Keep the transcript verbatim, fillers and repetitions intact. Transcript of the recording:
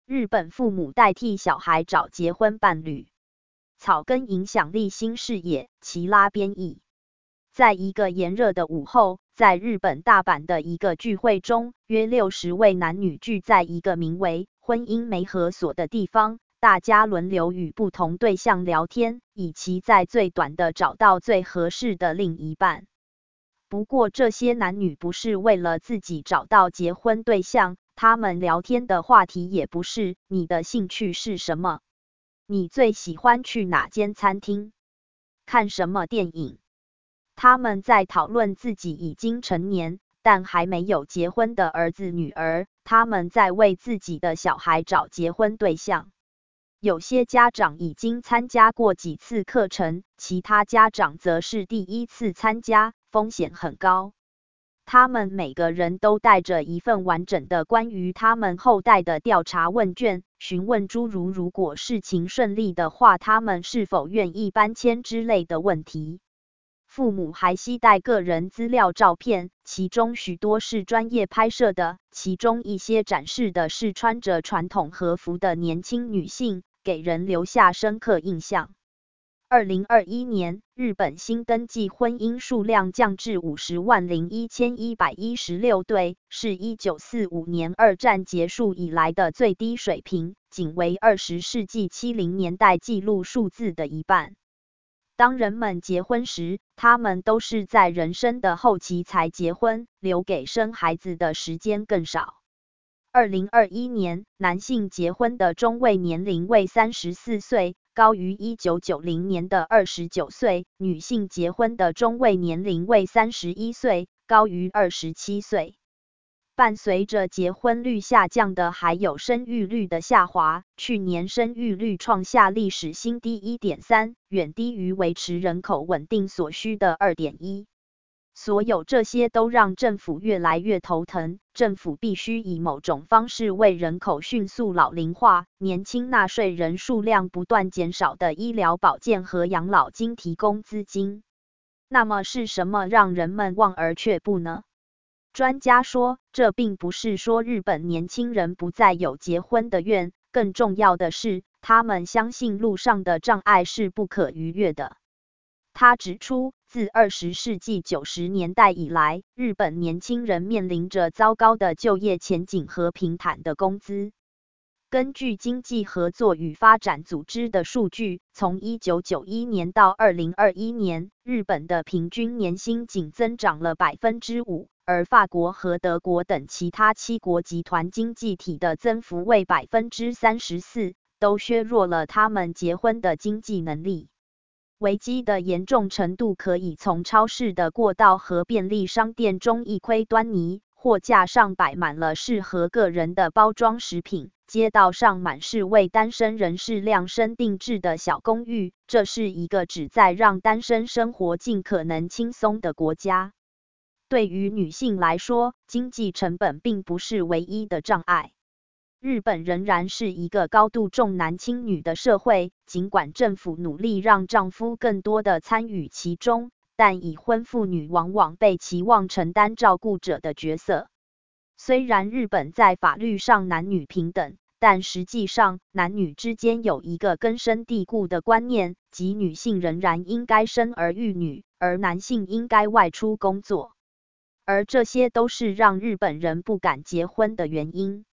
日本父母代替小孩找结婚伴侣。草根影响力新视野，齐拉编译。在一个炎热的午后，在日本大阪的一个聚会中，约六十位男女聚在一个名为婚姻媒合所的地方，大家轮流与不同对象聊天，以期在最短的找到最合适的另一半。不过这些男女不是为了自己找到结婚对象，他们聊天的话题也不是你的兴趣是什么，你最喜欢去哪间餐厅，看什么电影。他们在讨论自己已经成年但还没有结婚的儿子女儿，他们在为自己的小孩找结婚对象。有些家长已经参加过几次课程，其他家长则是第一次参加，风险很高。他们每个人都带着一份完整的关于他们后代的调查问卷，询问诸如如果事情顺利的话，他们是否愿意搬迁之类的问题。父母还携带个人资料照片，其中许多是专业拍摄的，其中一些展示的是穿着传统和服的年轻女性，给人留下深刻印象。二零二一年，日本新登记婚姻数量降至五十万零一千一百一十六对，是一九四五年二战结束以来的最低水平，仅为二十世纪七零年代记录数字的一半。当人们结婚时，他们都是在人生的后期才结婚，留给生孩子的时间更少。二零二一年，男性结婚的中位年龄为三十四岁，高于一九九零年的二十九岁；女性结婚的中位年龄为三十一岁，高于二十七岁。伴随着结婚率下降的还有生育率的下滑，去年生育率创下历史新低 一点三， 远低于维持人口稳定所需的 二点一。所有这些都让政府越来越头疼，政府必须以某种方式为人口迅速老龄化、年轻纳税人数量不断减少的医疗保健和养老金提供资金。那么是什么让人们望而却步呢？专家说，这并不是说日本年轻人不再有结婚的愿，更重要的是，他们相信路上的障碍是不可逾越的。他指出，自二十世纪九十年代以来，日本年轻人面临着糟糕的就业前景和平坦的工资。根据经济合作与发展组织的数据，从一九九一年到二零二一年，日本的平均年薪仅增长了 百分之五， 而法国和德国等其他七国集团经济体的增幅为 百分之三十四， 都削弱了他们结婚的经济能力。危机的严重程度可以从超市的过道和便利商店中一窥端倪，货架上摆满了适合个人的包装食品，街道上满是为单身人士量身定制的小公寓，这是一个旨在让单身生活尽可能轻松的国家。对于女性来说，经济成本并不是唯一的障碍。日本仍然是一个高度重男轻女的社会，尽管政府努力让丈夫更多的参与其中，但已婚妇女往往被期望承担照顾者的角色。虽然日本在法律上男女平等，但实际上男女之间有一个根深蒂固的观念，即女性仍然应该生儿育女，而男性应该外出工作。而这些都是让日本人不敢结婚的原因。